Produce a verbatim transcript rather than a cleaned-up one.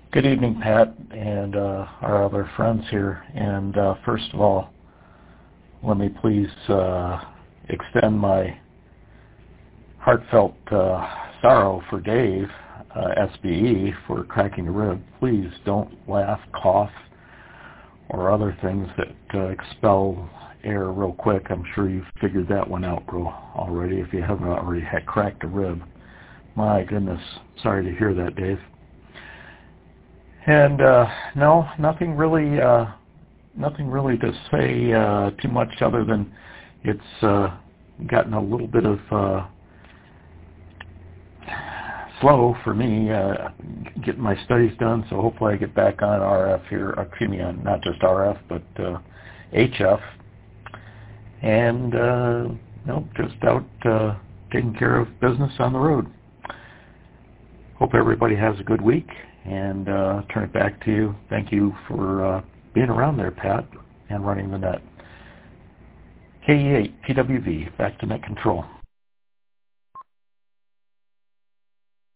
Good evening, Pat, and uh, our other friends here. And uh, first of all, let me please uh, extend my heartfelt uh, sorrow for Dave, uh, S B E, for cracking a rib. Please don't laugh, cough, or other things that uh, expel air real quick. I'm sure you've figured that one out bro, already if you haven't already had cracked a rib. My goodness, sorry to hear that, Dave. And uh, no, nothing really, uh, nothing really to say uh, too much other than it's uh, gotten a little bit of uh, slow for me uh, getting my studies done. So hopefully I get back on R F here, or excuse me, on not just R F but uh, H F, and uh, no, just out uh, taking care of business on the road. Hope everybody has a good week, and uh, turn it back to you. Thank you for uh, being around there, Pat, and running the net. K E eight P W V, back to net control.